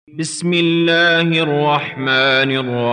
بسم الله الرحمن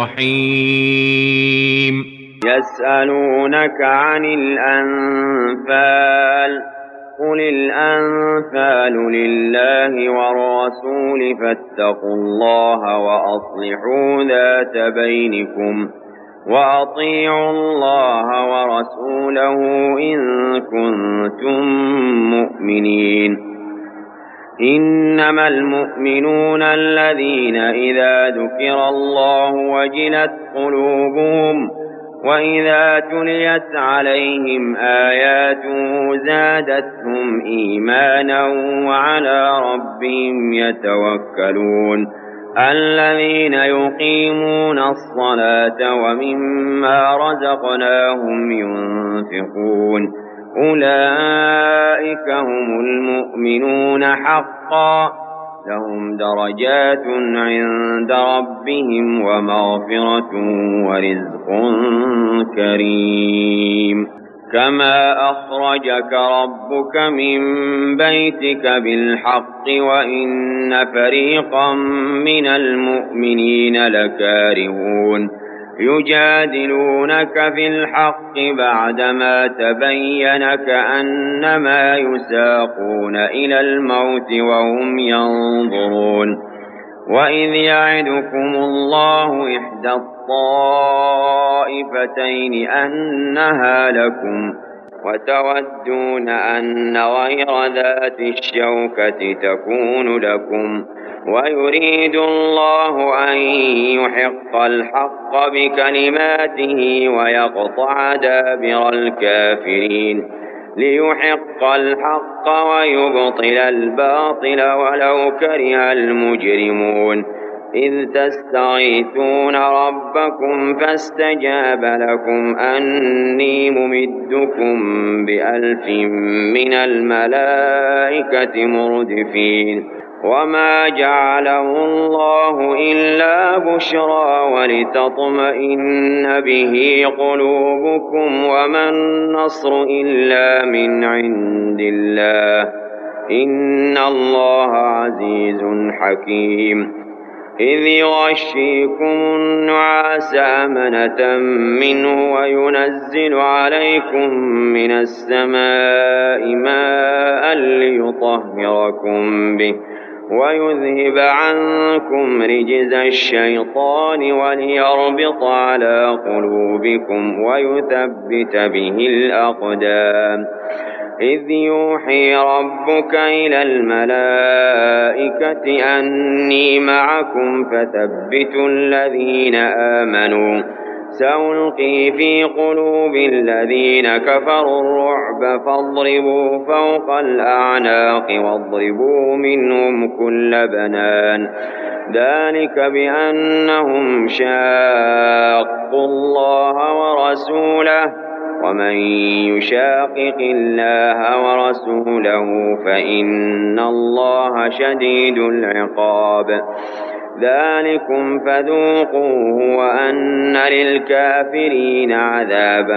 الرحيم. يسألونك عن الأنفال، قل الأنفال لله والرسول فاتقوا الله وأصلحوا ذات بينكم وأطيعوا الله ورسوله إن كنتم مؤمنين. إنما المؤمنون الذين إذا ذكر الله وجلت قلوبهم وإذا تليت عليهم آياته زادتهم إيمانا وعلى ربهم يتوكلون. الذين يقيمون الصلاة ومما رزقناهم ينفقون أولئك هم المؤمنون حقا، لهم درجات عند ربهم ومغفرة ورزق كريم. كما أخرجك ربك من بيتك بالحق وإن فريقا من المؤمنين لكارهون يجادلونك في الحق بعدما تبين كأنما يساقون إلى الموت وهم ينظرون. وإذ يعدكم الله إحدى الطائفتين أنها لكم وتودون أن غير ذات الشوكة تكون لكم، ويريد الله أن يحق الحق بكلماته ويقطع دابر الكافرين، ليحق الحق ويبطل الباطل ولو كره المجرمون. إذ تستغيثون ربكم فاستجاب لكم أني ممدكم ب1000 من الملائكة مردفين. وما جعله الله إلا بشرى ولتطمئن به قلوبكم وما النصر إلا من عند الله، إن الله عزيز حكيم. إذ يغشيكم النعاس أمنة منه وينزل عليكم من السماء ماء ليطهركم به ويذهب عنكم رجز الشيطان وليربط على قلوبكم ويثبت به الأقدام. إذ يوحي ربك إلى الملائكة أني معكم فثبتوا الذين آمنوا، سألقي في قلوب الذين كفروا الرعب فاضربوا فوق الأعناق واضربوا منهم كل بنان. ذلك بأنهم شاقوا الله ورسوله، ومن يشاقق الله ورسوله فإن الله شديد العقاب. ذلكم فذوقوه وأن للكافرين عذاب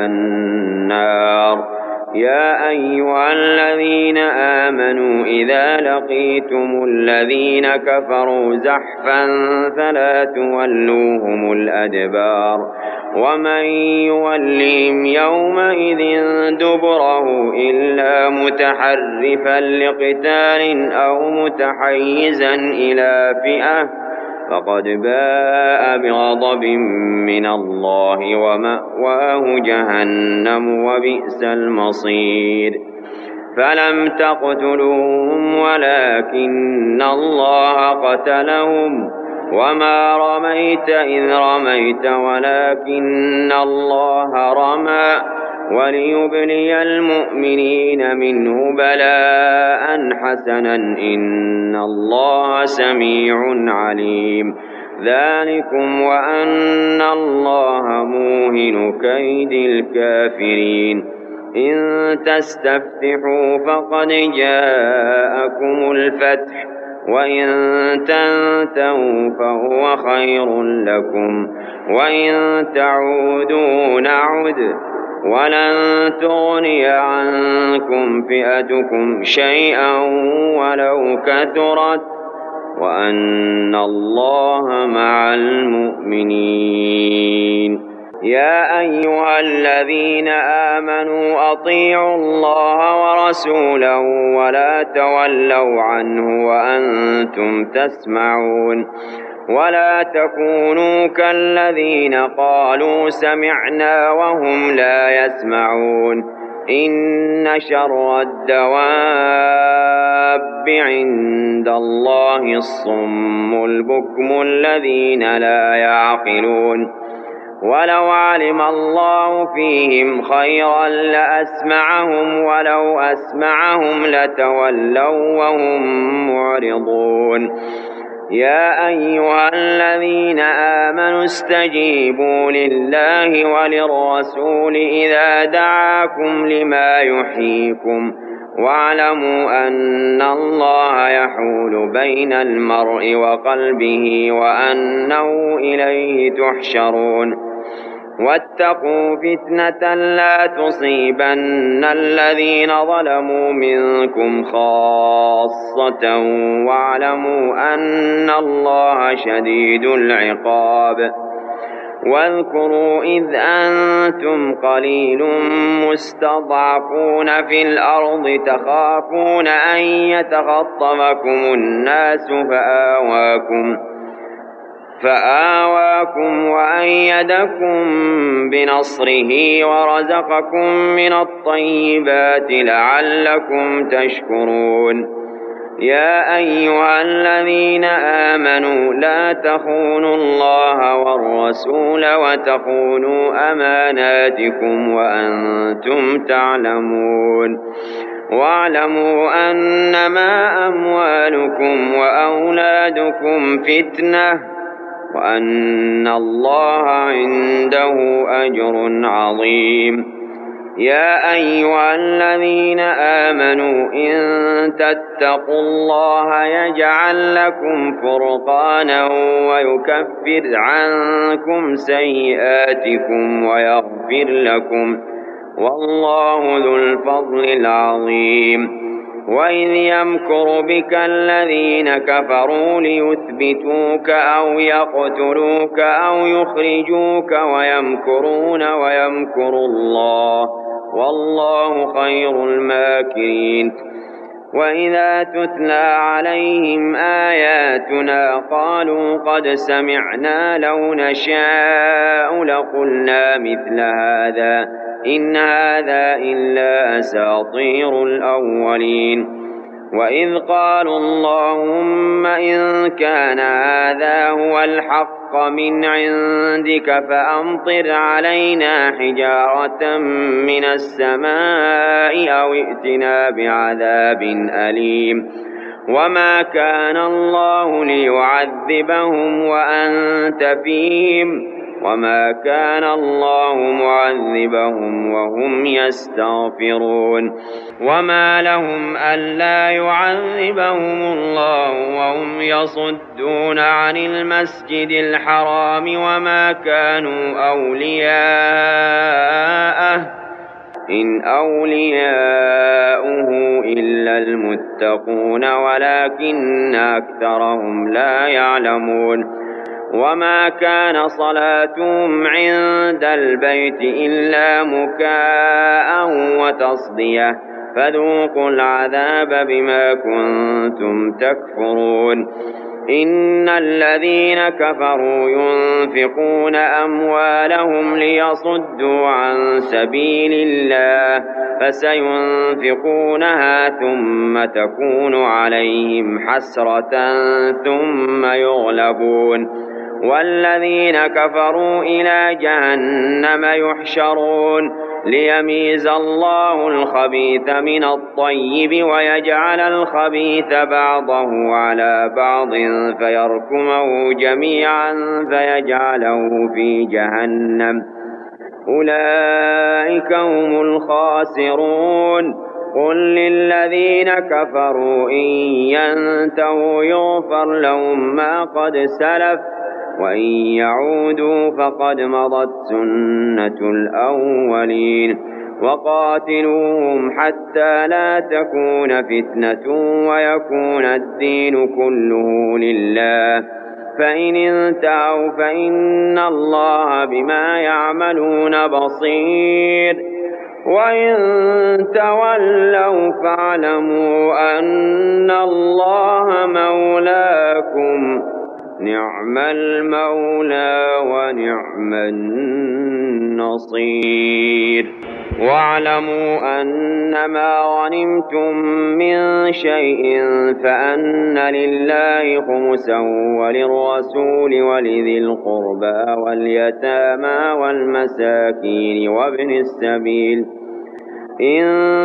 النار. يا أيها الذين آمنوا إذا لقيتم الذين كفروا زحفا فلا تولوهم الأدبار، ومن يولهم يومئذ دبره إلا متحرفا لقتال أو متحيزا إلى فئة فقد باء بغضب من الله ومأواه جهنم وبئس المصير. فلم تقتلوهم ولكن الله قتلهم وما رميت إذ رميت ولكن الله رمى وليبلي المؤمنين منه بلاء حسنا إن الله سميع عليم. ذلكم وأن الله موهن كيد الكافرين. إن تستفتحوا فقد جاءكم الفتح وإن تنتهوا فهو خير لكم وإن تعودوا نعد ولن تغني عنكم فئتكم شيئا ولو كثرت وأن الله مع المؤمنين. يا أيها الذين آمنوا أطيعوا الله ورسوله ولا تولوا عنه وأنتم تسمعون ولا تكونوا كالذين قالوا سمعنا وهم لا يسمعون إن شر الدواب عند الله الصم البكم الذين لا يعقلون ولو علم الله فيهم خيرا لأسمعهم ولو أسمعهم لتولوا وهم معرضون. يا أيها الذين آمنوا استجيبوا لله وللرسول إذا دعاكم لما يحييكم واعلموا أن الله يحول بين المرء وقلبه وأنه إليه تحشرون. واتقوا فتنة لا تصيبن الذين ظلموا منكم خاصة واعلموا أن الله شديد العقاب. واذكروا إذ أنتم قليل مستضعفون في الأرض تخافون أن يتخطفكم الناس فآواكم وأيدكم بنصره ورزقكم من الطيبات لعلكم تشكرون. يا أيها الذين آمنوا لا تخونوا الله والرسول وتخونوا أماناتكم وأنتم تعلمون. واعلموا أنما أموالكم وأولادكم فتنة وأن الله عنده أجر عظيم. يا أيها الذين آمنوا إن تتقوا الله يجعل لكم فرقانا ويكفر عنكم سيئاتكم ويغفر لكم والله ذو الفضل العظيم. وإذ يمكر بك الذين كفروا ليثبتوك أو يقتلوك أو يخرجوك ويمكرون ويمكر الله والله خير الماكرين. وإذا تتلى عليهم آياتنا قالوا قد سمعنا لو نشاء لقلنا مثل هذا إن هذا إلا أساطير الأولين. وإذ قالوا اللهم إن كان هذا هو الحق من عندك فأمطر علينا حجارة من السماء أو ائتنا بعذاب أليم. وما كان الله ليعذبهم وأنت فيهم وما كان الله معذبهم وهم يستغفرون. وما لهم ألا يعذبهم الله وهم يصدون عن المسجد الحرام وما كانوا أولياءه إن أولياؤه إلا المتقون ولكن أكثرهم لا يعلمون. وما كان صلاتهم عند البيت إلا مكاء وتصدية فذوقوا العذاب بما كنتم تكفرون. إن الذين كفروا ينفقون أموالهم ليصدوا عن سبيل الله فسينفقونها ثم تكون عليهم حسرة ثم يغلبون والذين كفروا إلى جهنم يحشرون ليميز الله الخبيث من الطيب ويجعل الخبيث بعضه على بعض فيركمه جميعا فيجعله في جهنم أولئك هم الخاسرون. قل للذين كفروا إن ينتهوا يغفر لهم ما قد سلف وإن يعودوا فقد مضت سنة الأولين وقاتلوهم حتى لا تكون فتنة ويكون الدين كله لله، فإن انتهوا فإن الله بما يعملون بصير، وإن تولوا فاعلموا أن الله مولاكم، نعم المولى ونعم النصير. واعلموا أنما غنمتم من شيء فأن لله خمسه وللرسول ولذي القربى واليتامى والمساكين وابن السبيل، إن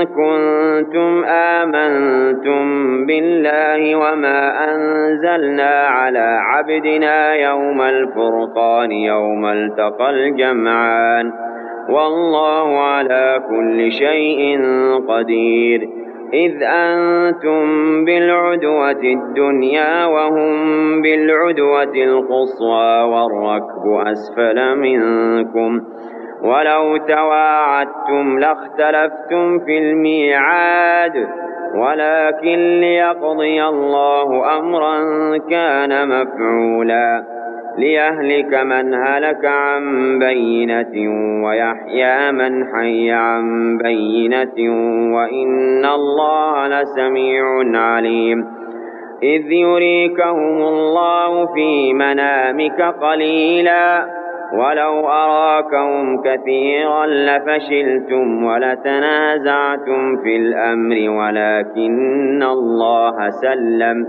كنتم آمنتم بالله وما أنزلنا على عبدنا يوم الفرقان يوم التقى الجمعان، والله على كل شيء قدير. إذ أنتم بالعدوة الدنيا وهم بالعدوة القصوى والركب أسفل منكم، ولو تواعدتم لاختلفتم في الميعاد، ولكن ليقضي الله أمرا كان مفعولا ليهلك من هلك عن بينة ويحيى من حي عن بينة، وإن الله لسميع عليم. إذ يريكهم الله في منامك قليلا ولو أراكهم كثيرا لفشلتم ولتنازعتم في الأمر ولكن الله سلم،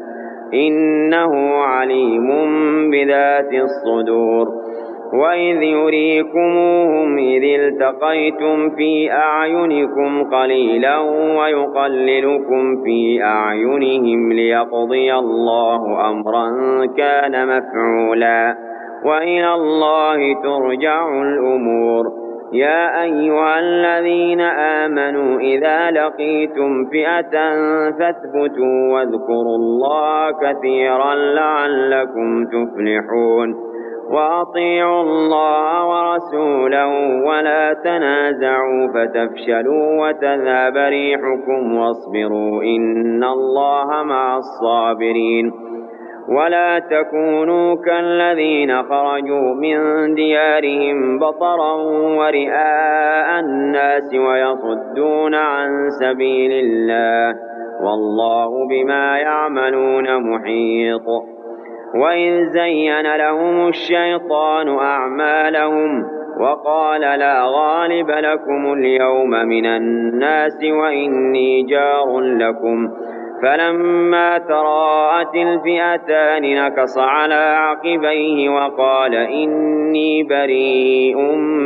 إنه عليم بذات الصدور. وإذ يريكموهم إذ التقيتم في أعينكم قليلا ويقللكم في أعينهم ليقضي الله أمرا كان مفعولا، وإلى الله ترجع الأمور. يا أيها الذين آمنوا إذا لقيتم فئة فاثبتوا واذكروا الله كثيرا لعلكم تفلحون، وأطيعوا الله ورسوله ولا تنازعوا فتفشلوا وتذهب ريحكم واصبروا إن الله مع الصابرين. ولا تكونوا كالذين خرجوا من ديارهم بطرا ورئاء الناس ويصدون عن سبيل الله، والله بما يعملون محيط. وإذ زين لهم الشيطان أعمالهم وقال لا غالب لكم اليوم من الناس وإني جار لكم، فلما تراءت الفئتان نكص على عقبيه وقال إني بريء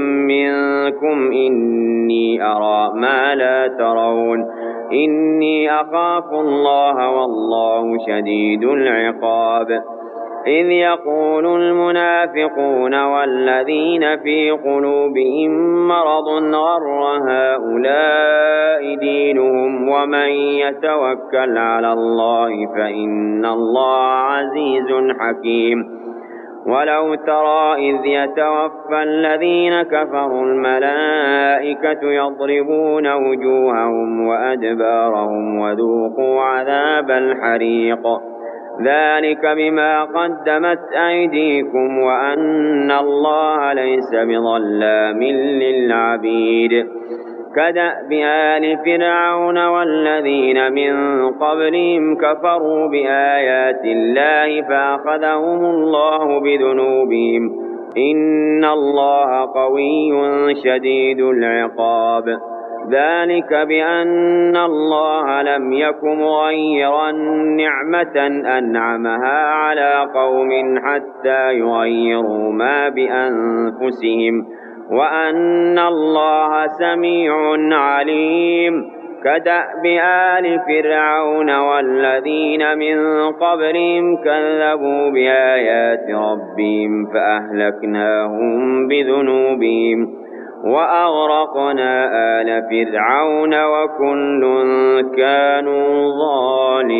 منكم إني أرى ما لا ترون إني أخاف الله والله شديد العقاب. إذ يقول المنافقون والذين في قلوبهم مرض غر هؤلاء دينهم ومن يتوكل على الله فإن الله عزيز حكيم. ولو ترى إذ يتوفى الذين كفروا الملائكة يضربون وجوههم وأدبارهم وذوقوا عذاب الحريق، ذلك بما قدمت أيديكم وأن الله ليس بظلام للعبيد. كدأب آل فرعون والذين من قبلهم كفروا بآيات الله فأخذهم الله بذنوبهم، إن الله قوي شديد العقاب. ذلك بأن الله لم يك مغيرا نعمة أنعمها على قوم حتى يغيروا ما بأنفسهم، وأن الله سميع عليم. كدأب آل فرعون والذين من قبلهم كذبوا بآيات ربهم فأهلكناهم بذنوبهم وأغرقنا آل فرعون وكل كانوا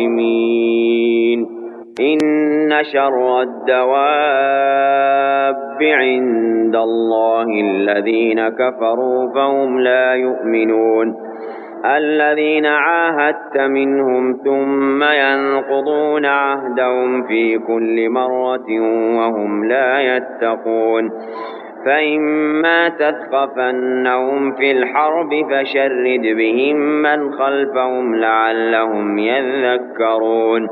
ظالمين. إن شر الدواب عند الله الذين كفروا فهم لا يؤمنون الذين عاهدت منهم ثم ينقضون عهدهم في كل مرة وهم لا يتقون فإما تثقفنهم في الحرب فشرد بهم من خلفهم لعلهم يذكرون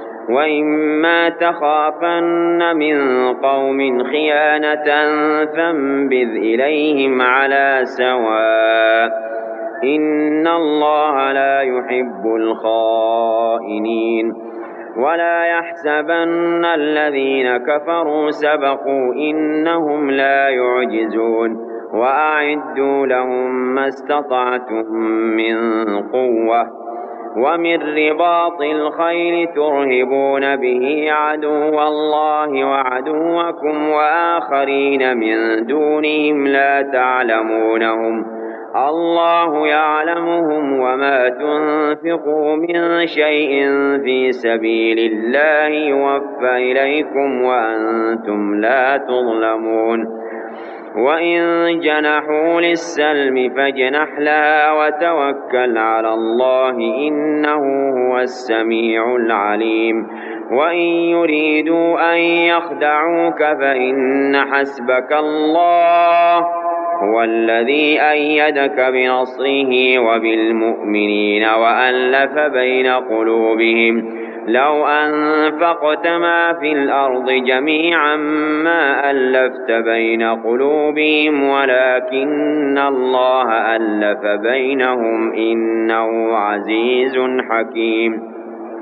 وإما تخافن من قوم خيانة فانبذ إليهم على سواء إن الله لا يحب الخائنين ولا يحسبن الذين كفروا سبقوا إنهم لا يعجزون وأعدوا لهم ما استطعتم من قوة ومن رباط الخيل ترهبون به عدو الله وعدوكم وآخرين من دونهم لا تعلمونهم الله يعلمهم وما تنفقوا من شيء في سبيل الله يوفى إليكم وأنتم لا تظلمون وإن جنحوا للسلم فاجنح لها وتوكل على الله إنه هو السميع العليم وإن يريدوا أن يخدعوك فإن حسبك الله هو الذي أيدك بنصره وبالمؤمنين وألف بين قلوبهم لو أنفقت ما في الأرض جميعا ما ألفت بين قلوبهم ولكن الله ألف بينهم إنه عزيز حكيم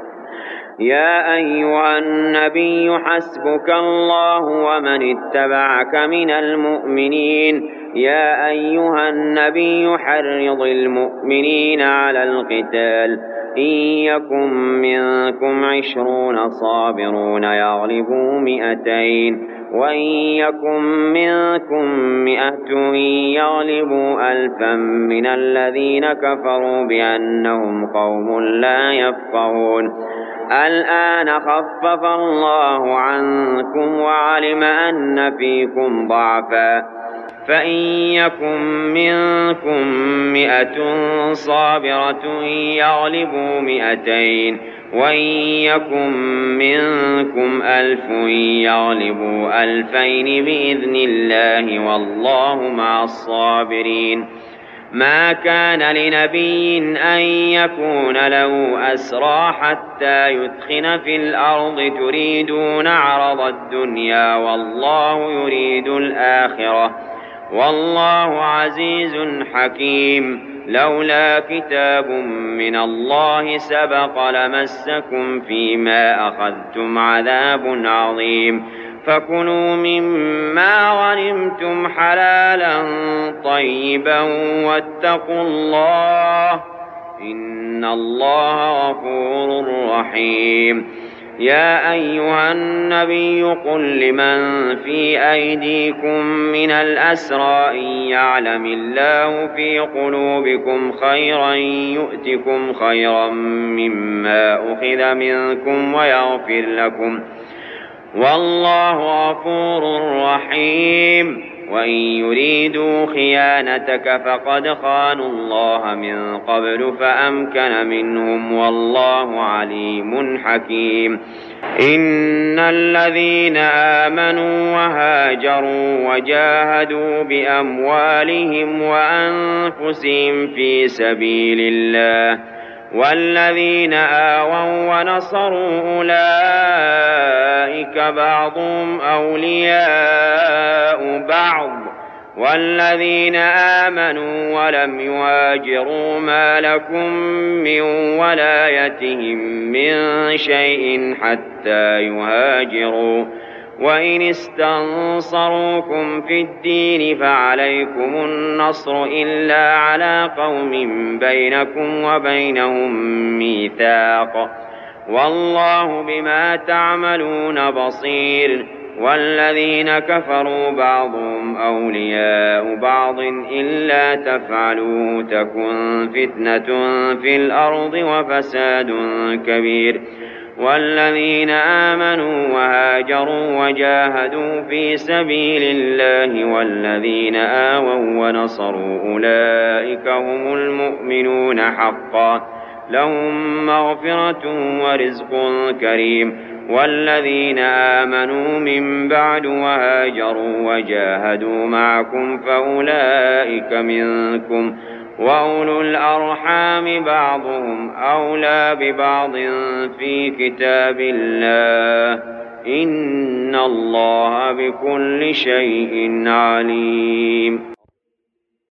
يا أيها النبي حسبك الله ومن اتبعك من المؤمنين يا أيها النبي حرض المؤمنين على القتال إن يكن منكم 20 صابرون يغلبوا 200 وإن يكن منكم 100 يغلبوا 1000 من الذين كفروا بأنهم قوم لا يفقهون الآن خفف الله عنكم وعلم أن فيكم ضعفا فإن يكن منكم 100 صابرة يغلبوا 200 وإن يكن منكم 1000 يغلبوا 2000 بإذن الله والله مع الصابرين ما كان لنبي أن يكون له أسرى حتى يثخن في الأرض تريدون عرض الدنيا والله يريد الآخرة والله عزيز حكيم لولا كتاب من الله سبق لمسكم فيما أخذتم عذاب عظيم فكلوا مما غنمتم حلالا طيبا واتقوا الله إن الله غفور رحيم يا أيها النبي قل لمن في أيديكم من الأسرى إن يعلم الله في قلوبكم خيرا يؤتكم خيرا مما أخذ منكم ويغفر لكم والله غفور رحيم وإن يريدوا خيانتك فقد خانوا الله من قبل فأمكن منهم والله عليم حكيم إن الذين آمنوا وهاجروا وجاهدوا بأموالهم وأنفسهم في سبيل الله والذين آووا ونصروا أولئك بعضهم أولياء بعض والذين آمنوا ولم يهاجروا ما لكم من ولايتهم من شيء حتى يهاجروا وإن استنصروكم في الدين فعليكم النصر إلا على قوم بينكم وبينهم ميثاق والله بما تعملون بصير والذين كفروا بعضهم أولياء بعض إلا تفعلوا تكن فتنة في الأرض وفساد كبير والذين آمنوا وهاجروا وجاهدوا في سبيل الله والذين آووا ونصروا أولئك هم المؤمنون حقا لهم مغفرة ورزق كريم. والذين آمنوا من بعد وهاجروا وجاهدوا معكم فأولئك منكم وأولو الأرحام بعضهم أولى ببعض في كتاب الله إن الله بكل شيء عليم.